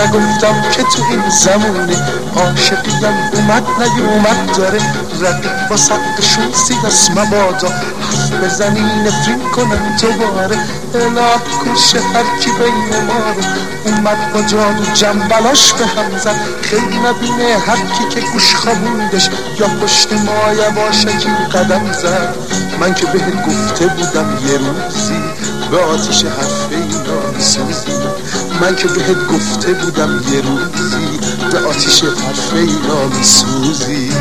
نگفتم که تو این زمونه عاشقیم اومد نیومد داره رقیب با سقشون سیاس مبادا حرف بزنی نفرین کنم دوباره الهی کش هرکی بین ما رو اومد با جادو جنبلاش به هم زد خیلی نبینه هرکی که گوش خوابوندش یا پشت ما یواشکی قدم زد من که بهت گفته بودم یه روزی به آتیش حرف اینا میسوزی من که بهت گفته بودم یه روزی به آتیش حرف اینا میسوزی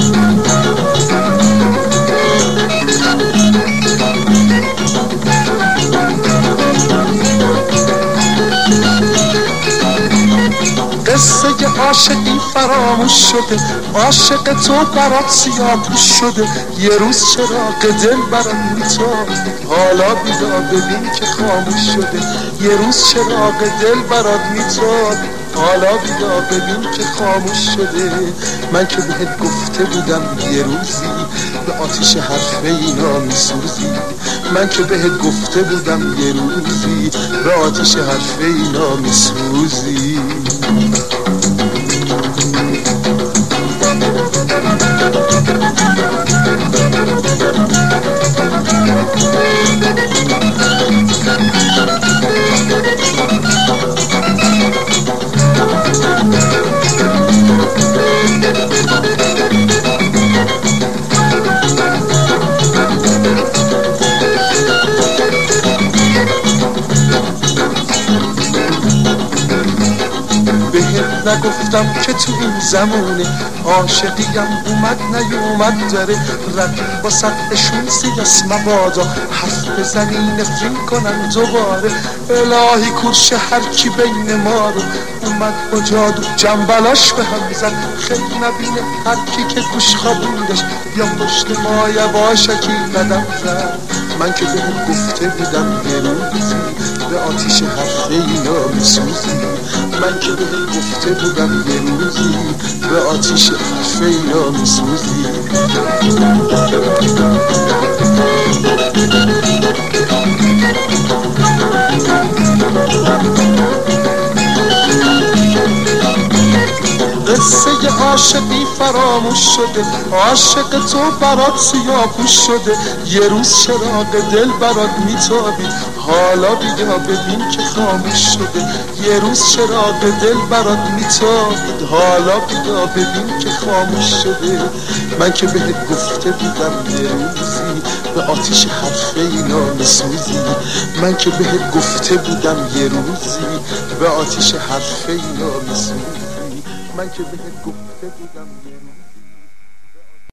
قصه عاشقی فراموش شده عاشق تو برات سیاه‌پوش شده یه روز چراغ دل برات میتاب حالا بیدار ببین که خاموش شده یه روز چراغ دل برات میتاب حالا بیدار ببین که خاموش شده من که بهت گفته بودم یه روزی به آتیش حرف اینا میسوزی من که بهت گفته بودم یه روزی به آتیش حرف اینا میسوزی نگفتم که تو این زمونه عاشقیم اومد نیومد داره رقیب با سقفشون سیاس مبادا حرف بزنی نفرین کنن دوباره الهی کورش هرکی بین ما رو اومد با جادو جنبلاش به هم زد خیلی نبینه هرکی که گوش خوابوندش یا پشت ما یواشکی قدم زد من که بهت گفته بودم یه روزی به آتیش حرف اینا میسوزی من که بهت گفته بودم یه روزی به آتیش حرف اینا میسوزی قصه عاشقی فراموش شده عاشق تو برات سیاه‌پوش شده یه روز چراغ دل برات میتابید حالا بیا ببین که خاموش شده یه روز چراغ دل برات میتابید حالا بیا ببین که خاموش شده من که بهت گفته بودم یه روزی به آتیش حرف اینا میسوزی من که بهت گفته بودم یه روزی به آتیش حرف اینا میسوزی من که بهت گفته بودم یه روزی